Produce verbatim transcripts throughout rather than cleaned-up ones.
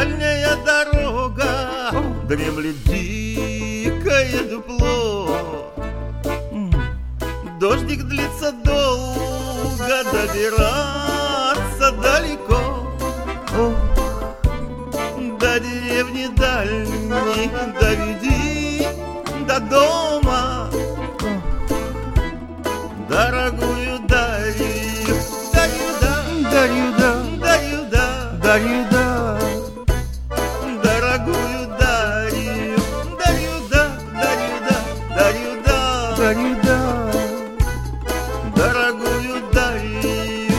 дальняя дорога, дремлет дикое дупло. Дождик длится долго, добираться далеко. До деревни дальней доведи до дома дорогую Дарью, Дарью, да, Дарью, да, Дарью, да, Дарью, да, дорогую Дарью, Дарью, да, Дарью, да, Дарью, да, Дарью, да, дорогую Дарью.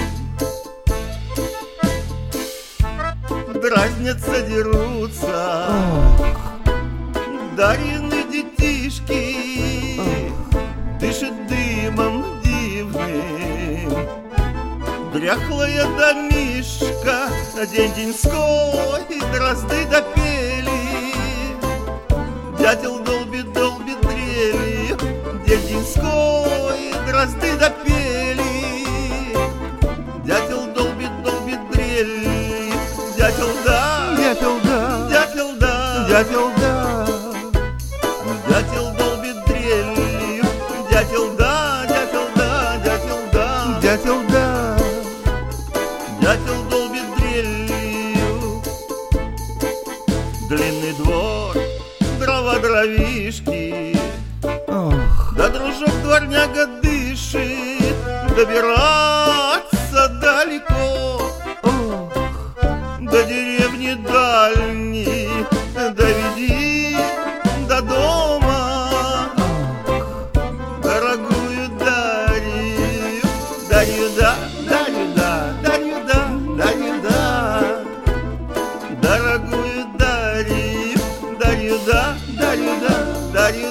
Дразнятся, дерутся Дарьины детишки, дышит дымом дивным дряхлая домишка. День-деньской дрозды допели, дятел долбит, долбит дрели. День-деньской дрозды допели, дятел долбит, долбит дрели. Дятел, да, дятел, да, дятел, да, дятел, да, дятел долбит дрелью. Дятел, да, дятел, да, дятел, да, дятел, да, дятел долбит дрелью. Длинный двор, дрова, дровишки, ох, да дружок дворняга дышит. Добираться далеко, ох, до деревни дальней доведи до дома дорогую Дарью, Дарью, да, Дарью, да, Дарью, да, Дарью, да, дорогую Дарью, Дарью, да, Дарью, да, Дарью.